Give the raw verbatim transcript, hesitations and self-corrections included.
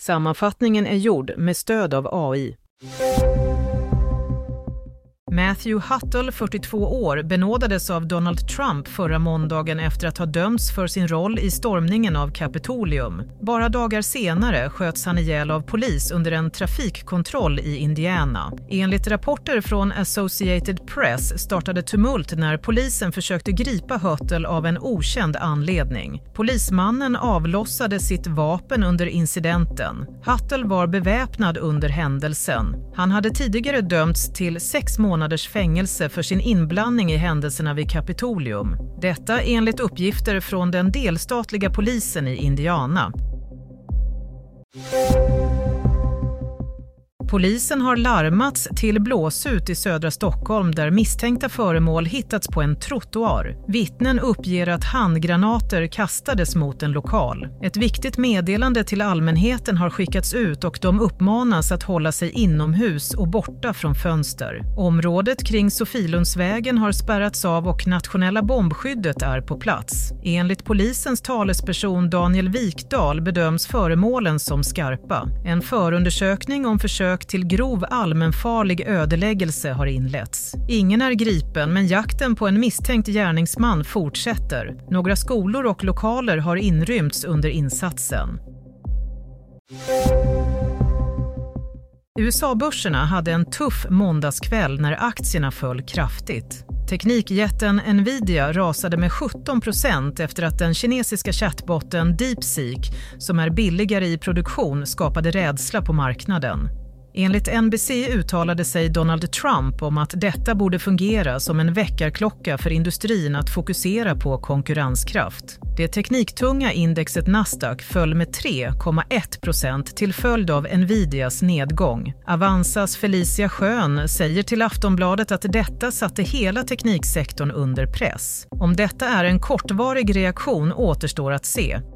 Sammanfattningen är gjord med stöd av A I. Matthew Huttle, fyrtiotvå år, benådades av Donald Trump förra måndagen efter att ha dömts för sin roll i stormningen av Kapitolium. Bara dagar senare sköts han ihjäl av polis under en trafikkontroll i Indiana. Enligt rapporter från Associated Press startade tumult när polisen försökte gripa Huttle av en okänd anledning. Polismannen avlossade sitt vapen under incidenten. Huttle var beväpnad under händelsen. Han hade tidigare dömts till sex månader fängelse för sin inblandning i händelserna vid Kapitolium. Detta enligt uppgifter från den delstatliga polisen i Indiana. Polisen har larmats till blåsut i södra Stockholm där misstänkta föremål hittats på en trottoar. Vittnen uppger att handgranater kastades mot en lokal. Ett viktigt meddelande till allmänheten har skickats ut och de uppmanas att hålla sig inomhus och borta från fönster. Området kring Sofielundsvägen har spärrats av och nationella bombskyddet är på plats. Enligt polisens talesperson Daniel Wikdahl bedöms föremålen som skarpa. En förundersökning om försök till grov allmänfarlig ödeläggelse har inletts. Ingen är gripen, men jakten på en misstänkt gärningsman fortsätter. Några skolor och lokaler har inrymts under insatsen. U S A-börserna hade en tuff måndagskväll när aktierna föll kraftigt. Teknikjätten Nvidia rasade med sjutton procent efter att den kinesiska chattbotten DeepSeek, som är billigare i produktion, skapade rädsla på marknaden. Enligt N B C uttalade sig Donald Trump om att detta borde fungera som en väckarklocka för industrin att fokusera på konkurrenskraft. Det tekniktunga indexet Nasdaq föll med tre komma ett procent till följd av Nvidias nedgång. Avanzas Felicia Schön säger till Aftonbladet att detta satte hela tekniksektorn under press. Om detta är en kortvarig reaktion återstår att se.